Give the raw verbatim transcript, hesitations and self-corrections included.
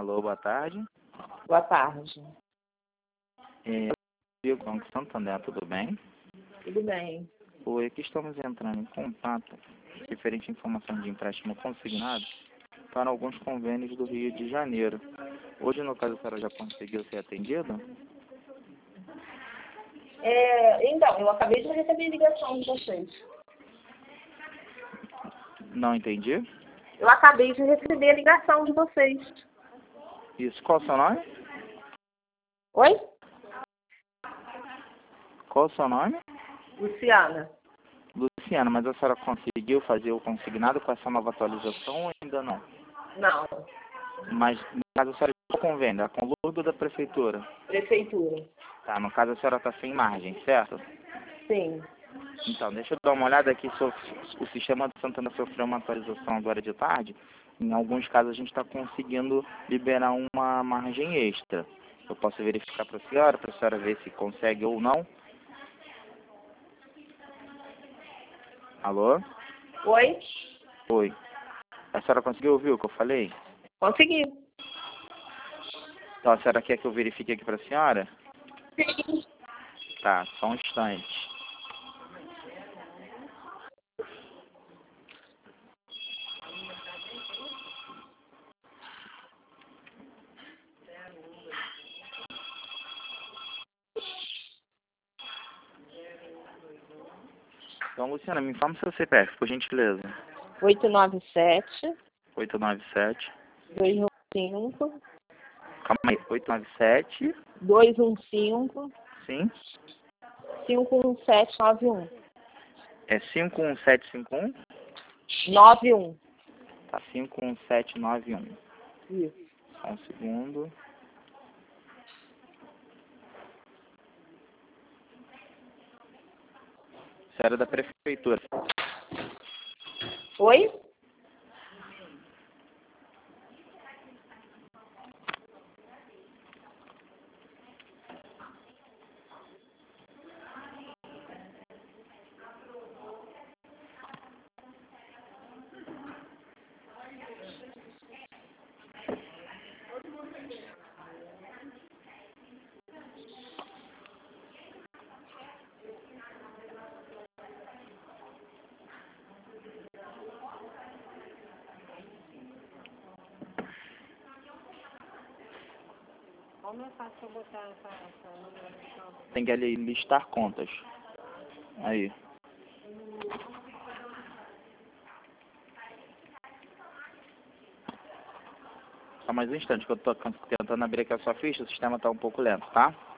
Alô, boa tarde. Boa tarde. É, eu Banco Santander, tudo bem? Tudo bem. Oi, aqui estamos entrando em contato referente à informação de empréstimo consignado para alguns convênios do Rio de Janeiro. Hoje, no caso, a senhora já conseguiu ser atendida? É, então, eu acabei de receber ligação de vocês. Não entendi. Eu acabei de receber a ligação de vocês. Isso, qual o seu nome? Oi? Qual o seu nome? Luciana. Luciana, mas a senhora conseguiu fazer o consignado com essa nova atualização ou ainda não? Não. Mas, no caso, a senhora está com venda, com o logo da prefeitura? Prefeitura. Tá, no caso, a senhora está sem margem, certo? Sim. Então, deixa eu dar uma olhada aqui. O sistema do Santander sofreu uma atualização agora de tarde. Em alguns casos, a gente está conseguindo liberar uma margem extra. Eu posso verificar para a senhora, para a senhora ver se consegue ou não. Alô? Oi? Oi. A senhora conseguiu ouvir o que eu falei? Consegui. Então, a senhora quer que eu verifique aqui para a senhora? Sim. Tá, só um instante. Então, Luciana, me informa o seu C P F, por gentileza. oito nove sete, oito nove sete. dois um cinco, Calma aí. oito nove sete. dois um cinco, Sim. cinco um sete nove um. É cinco um sete cinco um? nove um. Tá, cinco um sete nove um. Isso. Só um segundo. Isso era da prefeitura. Oi? Como é fácil botar essa, essa numeração? Tem que ali listar contas. Aí. Só mais um instante que eu tô tentando abrir aqui a sua ficha, o sistema tá um pouco lento, tá?